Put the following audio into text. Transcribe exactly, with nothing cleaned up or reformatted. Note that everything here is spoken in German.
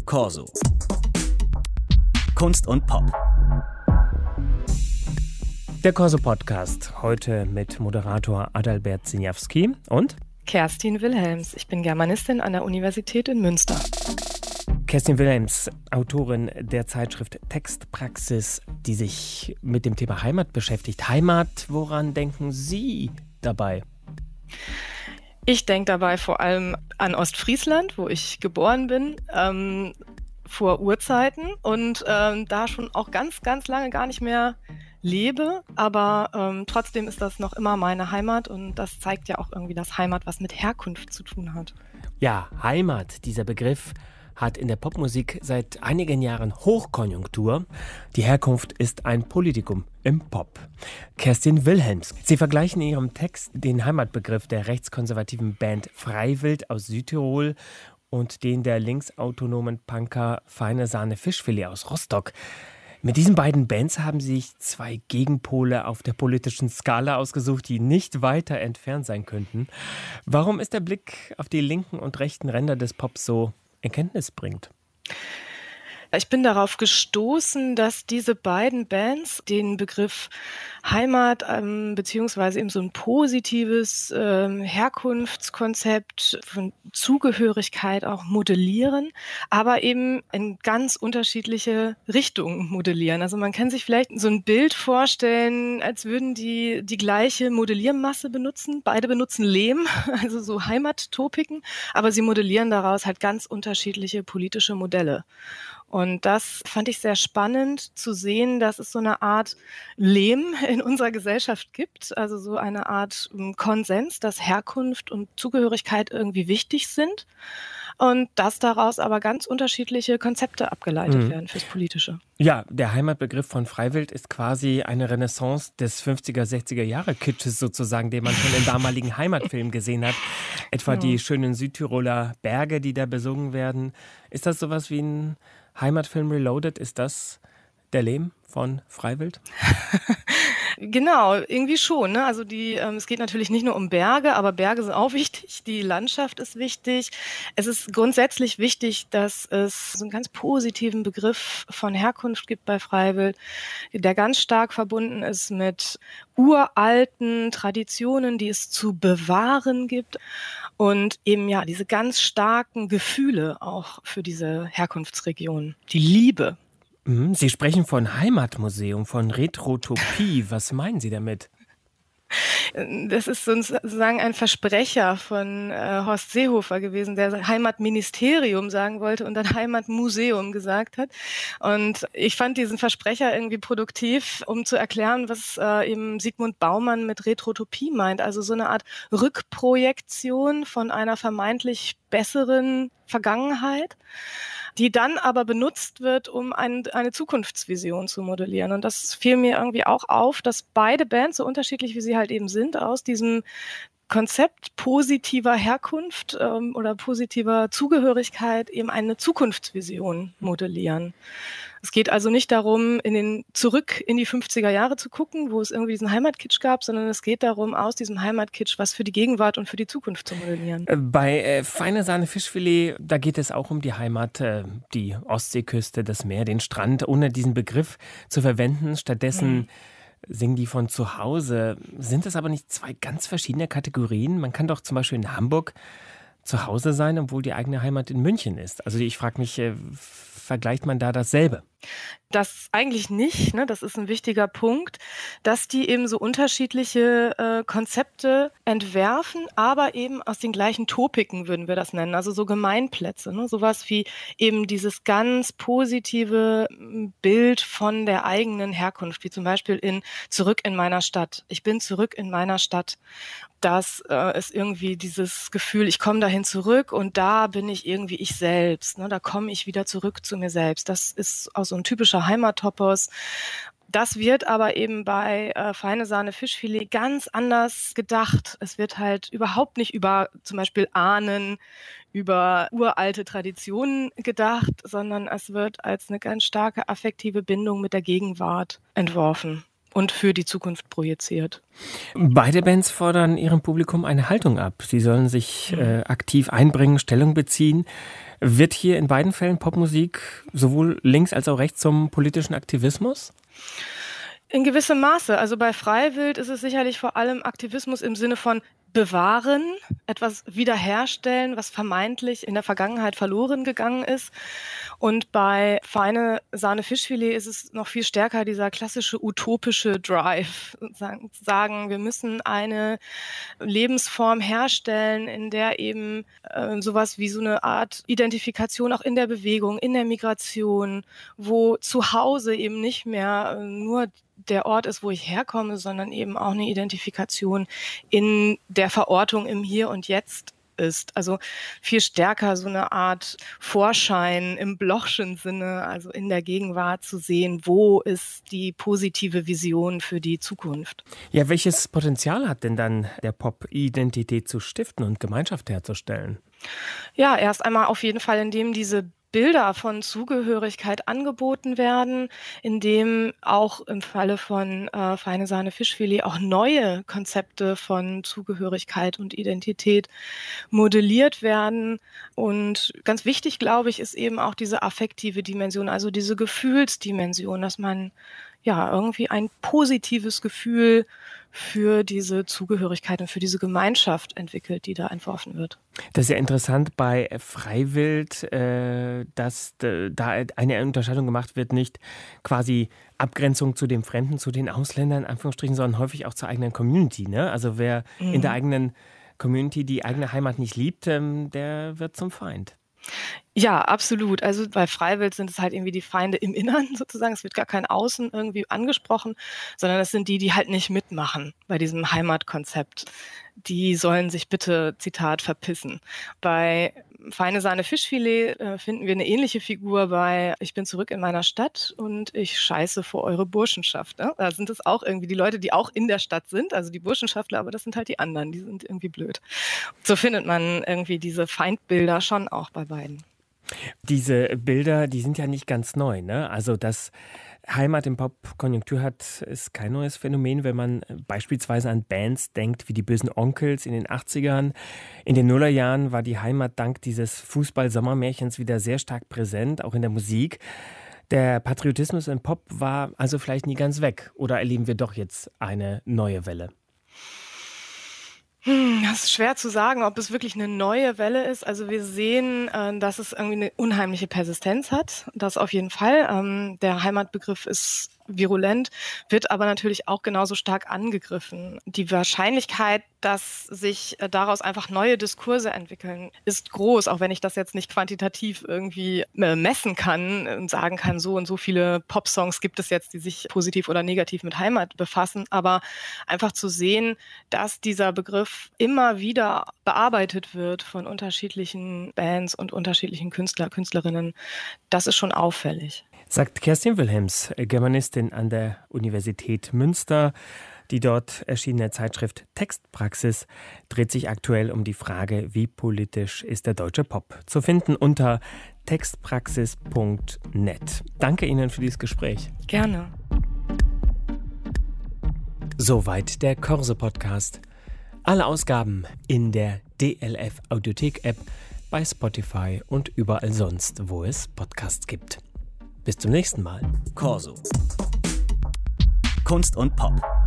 Corso. Kunst und Pop. Der Corso-Podcast, heute mit Moderator Adalbert Siniawski und Kerstin Wilhelms. Ich bin Germanistin an der Universität in Münster. Kerstin Wilhelms, Autorin der Zeitschrift Textpraxis, die sich mit dem Thema Heimat beschäftigt. Heimat, woran denken Sie dabei? Ich denke dabei vor allem an Ostfriesland, wo ich geboren bin, ähm, vor Urzeiten und ähm, da schon auch ganz, ganz lange gar nicht mehr lebe, aber ähm, trotzdem ist das noch immer meine Heimat und das zeigt ja auch irgendwie, dass Heimat was mit Herkunft zu tun hat. Ja, Heimat, dieser Begriff hat in der Popmusik seit einigen Jahren Hochkonjunktur. Die Herkunft ist ein Politikum im Pop. Kerstin Wilhelms, Sie vergleichen in Ihrem Text den Heimatbegriff der rechtskonservativen Band Freiwild aus Südtirol und den der linksautonomen Punker Feine Sahne Fischfilet aus Rostock. Mit diesen beiden Bands haben Sie sich zwei Gegenpole auf der politischen Skala ausgesucht, die nicht weiter entfernt sein könnten. Warum ist der Blick auf die linken und rechten Ränder des Pops so erkenntnisbringend? Ich bin darauf gestoßen, dass diese beiden Bands den Begriff Heimat ähm, beziehungsweise eben so ein positives ähm, Herkunftskonzept von Zugehörigkeit auch modellieren, aber eben in ganz unterschiedliche Richtungen modellieren. Also man kann sich vielleicht so ein Bild vorstellen, als würden die die gleiche Modelliermasse benutzen. Beide benutzen Lehm, also so Heimattopiken, aber sie modellieren daraus halt ganz unterschiedliche politische Modelle. Und das fand ich sehr spannend zu sehen, dass es so eine Art Lehm in unserer Gesellschaft gibt, also so eine Art Konsens, dass Herkunft und Zugehörigkeit irgendwie wichtig sind und dass daraus aber ganz unterschiedliche Konzepte abgeleitet mhm. werden fürs Politische. Ja, der Heimatbegriff von Freiwild ist quasi eine Renaissance des fünfziger, sechziger Jahre Kitsches sozusagen, den man schon in damaligen Heimatfilmen gesehen hat. Etwa ja. die schönen Südtiroler Berge, die da besungen werden. Ist das sowas wie ein Heimatfilm Reloaded? Ist das der Lehm von Freiwild? Genau, irgendwie schon. Ne? Also die, ähm, es geht natürlich nicht nur um Berge, aber Berge sind auch wichtig. Die Landschaft ist wichtig. Es ist grundsätzlich wichtig, dass es so einen ganz positiven Begriff von Herkunft gibt bei Freiwild, der ganz stark verbunden ist mit uralten Traditionen, die es zu bewahren gibt. Und eben ja, diese ganz starken Gefühle auch für diese Herkunftsregion. Die Liebe. Sie sprechen von Heimatmuseum, von Retrotopie. Was meinen Sie damit? Das ist sozusagen ein Versprecher von äh, Horst Seehofer gewesen, der Heimatministerium sagen wollte und dann Heimatmuseum gesagt hat. Und ich fand diesen Versprecher irgendwie produktiv, um zu erklären, was äh, eben Sigmund Baumann mit Retrotopie meint. Also so eine Art Rückprojektion von einer vermeintlich besseren Vergangenheit, die dann aber benutzt wird, um ein, eine Zukunftsvision zu modellieren. Und das fiel mir irgendwie auch auf, dass beide Bands, so unterschiedlich wie sie halt eben sind, aus diesem Konzept positiver Herkunft ähm, oder positiver Zugehörigkeit eben eine Zukunftsvision modellieren. Es geht also nicht darum, in den, zurück in die fünfziger Jahre zu gucken, wo es irgendwie diesen Heimatkitsch gab, sondern es geht darum, aus diesem Heimatkitsch was für die Gegenwart und für die Zukunft zu modellieren. Bei äh, Feine Sahne Fischfilet, da geht es auch um die Heimat, äh, die Ostseeküste, das Meer, den Strand, ohne diesen Begriff zu verwenden. Stattdessen mhm. singen die von zu Hause. Sind das aber nicht zwei ganz verschiedene Kategorien? Man kann doch zum Beispiel in Hamburg zu Hause sein, obwohl die eigene Heimat in München ist. Also ich frage mich, äh, vergleicht man da dasselbe? Das eigentlich nicht, ne? Das ist ein wichtiger Punkt, dass die eben so unterschiedliche äh, Konzepte entwerfen, aber eben aus den gleichen Topiken würden wir das nennen, also so Gemeinplätze, ne? Sowas wie eben dieses ganz positive Bild von der eigenen Herkunft, wie zum Beispiel in Zurück in meiner Stadt. Ich bin zurück in meiner Stadt. Das äh, ist irgendwie dieses Gefühl, ich komme dahin zurück und da bin ich irgendwie ich selbst, ne? Da komme ich wieder zurück zu mir selbst. Das ist auch so ein typischer Heimattopos. Das wird aber eben bei äh, Feine Sahne Fischfilet ganz anders gedacht. Es wird halt überhaupt nicht über zum Beispiel Ahnen, über uralte Traditionen gedacht, sondern es wird als eine ganz starke affektive Bindung mit der Gegenwart entworfen. und für die Zukunft projiziert. Beide Bands fordern ihrem Publikum eine Haltung ab. Sie sollen sich äh, aktiv einbringen, Stellung beziehen. Wird hier in beiden Fällen Popmusik sowohl links als auch rechts zum politischen Aktivismus? In gewissem Maße. Also bei Freiwild ist es sicherlich vor allem Aktivismus im Sinne von bewahren, etwas wiederherstellen, was vermeintlich in der Vergangenheit verloren gegangen ist. Und bei Feine Sahne Fischfilet ist es noch viel stärker dieser klassische utopische Drive. Sagen, wir müssen eine Lebensform herstellen, in der eben äh, sowas wie so eine Art Identifikation auch in der Bewegung, in der Migration, wo zu Hause eben nicht mehr äh, nur der Ort ist, wo ich herkomme, sondern eben auch eine Identifikation in der Verortung im Hier und Jetzt ist. Also viel stärker so eine Art Vorschein im Blochschen Sinne, also in der Gegenwart zu sehen, wo ist die positive Vision für die Zukunft. Ja, welches Potenzial hat denn dann der Pop, Identität zu stiften und Gemeinschaft herzustellen? Ja, erst einmal auf jeden Fall, indem diese Bilder von Zugehörigkeit angeboten werden, indem auch im Falle von äh, Feine Sahne Fischfilet auch neue Konzepte von Zugehörigkeit und Identität modelliert werden. Und ganz wichtig, glaube ich, ist eben auch diese affektive Dimension, also diese Gefühlsdimension, dass man ja irgendwie ein positives Gefühl für diese Zugehörigkeit und für diese Gemeinschaft entwickelt, die da entworfen wird. Das ist ja interessant bei Freiwild, äh, dass äh, da eine Unterscheidung gemacht wird, nicht quasi Abgrenzung zu dem Fremden, zu den Ausländern, in Anführungsstrichen, sondern häufig auch zur eigenen Community. Ne? Also wer mhm. in der eigenen Community die eigene Heimat nicht liebt, ähm, der wird zum Feind. Ja, absolut. Also bei Freiwild sind es halt irgendwie die Feinde im Innern sozusagen. Es wird gar kein Außen irgendwie angesprochen, sondern es sind die, die halt nicht mitmachen bei diesem Heimatkonzept. Die sollen sich bitte, Zitat, verpissen. Bei Feine Sahne Fischfilet äh, finden wir eine ähnliche Figur bei Ich bin zurück in meiner Stadt und ich scheiße vor eure Burschenschaft. Ne? Da sind es auch irgendwie die Leute, die auch in der Stadt sind, also die Burschenschaftler, aber das sind halt die anderen, die sind irgendwie blöd. So findet man irgendwie diese Feindbilder schon auch bei beiden. Diese Bilder, die sind ja nicht ganz neu, ne? Also dass Heimat im Pop Konjunktur hat, ist kein neues Phänomen, wenn man beispielsweise an Bands denkt wie die Böhsen Onkelz in den achtzigern. In den Nullerjahren war die Heimat dank dieses Fußball-Sommermärchens wieder sehr stark präsent, auch in der Musik. Der Patriotismus im Pop war also vielleicht nie ganz weg. Oder erleben wir doch jetzt eine neue Welle? Das ist schwer zu sagen, ob es wirklich eine neue Welle ist. Also wir sehen, dass es irgendwie eine unheimliche Persistenz hat. Das auf jeden Fall. Der Heimatbegriff ist virulent, wird aber natürlich auch genauso stark angegriffen. Die Wahrscheinlichkeit, dass sich daraus einfach neue Diskurse entwickeln, ist groß, auch wenn ich das jetzt nicht quantitativ irgendwie messen kann und sagen kann, so und so viele Popsongs gibt es jetzt, die sich positiv oder negativ mit Heimat befassen. Aber einfach zu sehen, dass dieser Begriff immer wieder bearbeitet wird von unterschiedlichen Bands und unterschiedlichen Künstler, Künstlerinnen, das ist schon auffällig. Sagt Kerstin Wilhelms, Germanistin an der Universität Münster. Die dort erschienene Zeitschrift Textpraxis dreht sich aktuell um die Frage, wie politisch ist der deutsche Pop? Zu finden unter textpraxis punkt net. Danke Ihnen für dieses Gespräch. Gerne. Soweit der Corso-Podcast. Alle Ausgaben in der D L F Audiothek-App, bei Spotify und überall sonst, wo es Podcasts gibt. Bis zum nächsten Mal. Corso. Kunst und Pop.